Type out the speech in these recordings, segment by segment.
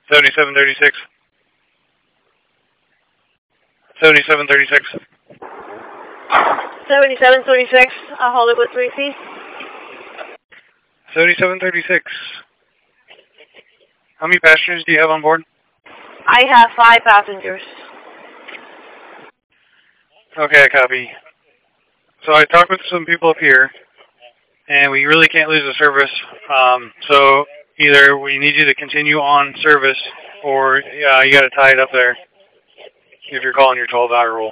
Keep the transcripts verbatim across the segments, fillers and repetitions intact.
seventy-seven thirty-six. seventy-seven thirty-six. seventy-seven thirty-six, uh, Hollywood three C. seventy-seven thirty-six. How many passengers do you have on board? I have five passengers. Okay, I copy. So I talked with some people up here, and we really can't lose the service. Um, so either we need you to continue on service, or uh, you got to tie it up there if you're calling your twelve-hour rule.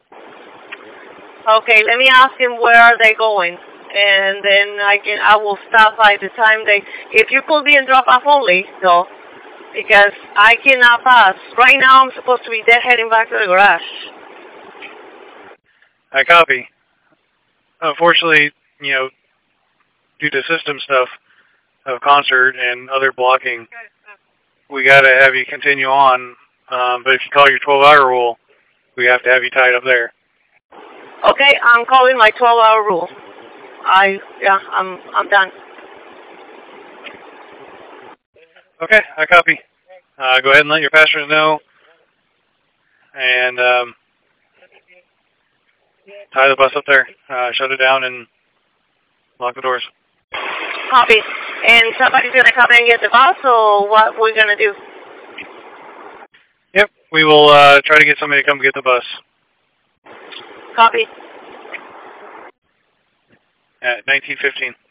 Okay, let me ask him where are they going, and then I can I will stop by the time they. If you could be in drop off only, though, because I cannot pass. Right now, I'm supposed to be dead heading back to the garage. I copy. Unfortunately, you know, due to system stuff of concert and other blocking, we got to have you continue on. Um, but if you call your twelve-hour rule, we have to have you tied up there. Okay, I'm calling my twelve-hour rule. I yeah, I'm I'm done. Okay, I copy. Uh, go ahead and let your passengers know, and um, tie the bus up there. Uh, shut it down and lock the doors. Copy. And somebody's gonna come and get the bus, or what we're gonna do? Yep, we will uh, try to get somebody to come get the bus. Copy. At nineteen fifteen.